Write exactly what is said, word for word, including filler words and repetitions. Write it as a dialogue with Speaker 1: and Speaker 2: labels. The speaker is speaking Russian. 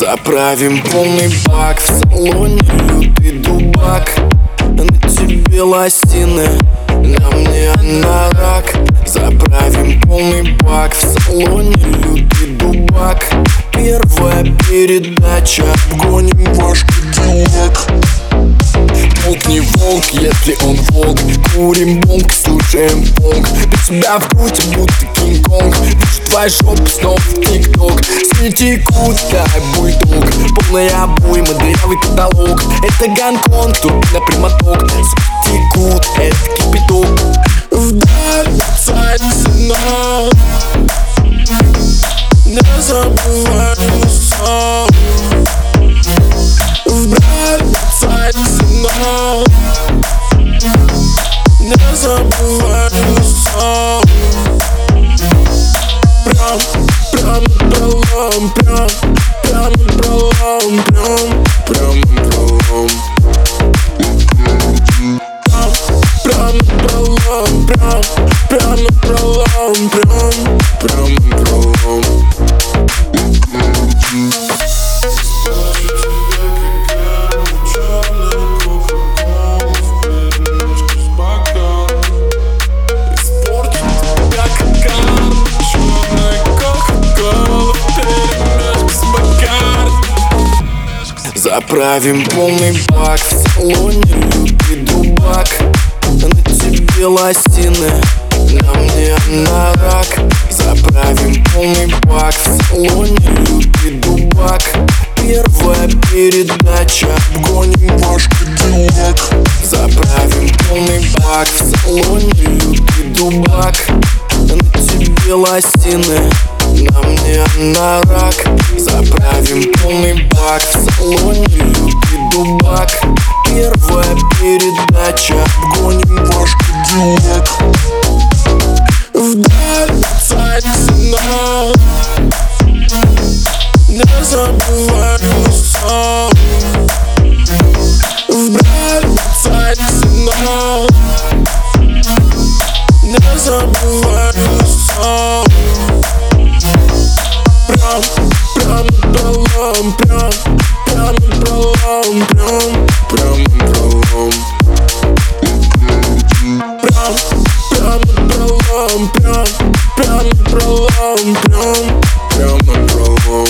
Speaker 1: Заправим полный бак, в салоне лютый дубак. На тебе лосины, на мне анорак. Заправим полный бак, в салоне лютый дубак. Первая передача, обгоним ваш кадиллак. Волк не волк, если он волк. Курим бонг, слушаем понг. Без тебя в груди будто Кинг-Конг. Вижу твою жопу снова в ТикТок. Смети кут, дай бульдог. Полная обойма, дырявый каталог. Это Гонконг, турбина прямоток. Смети кут, это кипяток. Вдаль сигнал. Не забывай сон. Вдаль сигнал. Не забывай сон. Прям, прям пролом, прям, прям пролом, прям, прям пролом. Прям пролом, прям, прям пролом, прям, прям пролом. Заправим полный бак, в салоне лютый дубак. На тебе лосины, на мне анорак. Заправим полный бак, в салоне лютый дубак. Первая передача, обгоним ваш кадиллак. Заправим полный бак, в салоне лютый дубак. На тебе лосины, на мне анорак. Заправим полный бак, в салоне лютый дубак. Первая передача, обгоним ваш кадиллак. Вдаль сигнал. Не забывай сон. Вдаль сигнал. Не забывай сон. Прям, прям пролом, прям, прям пролом, прям, прям пролом. Прям, прям пролом, прям, прям пролом, прям, прям пролом.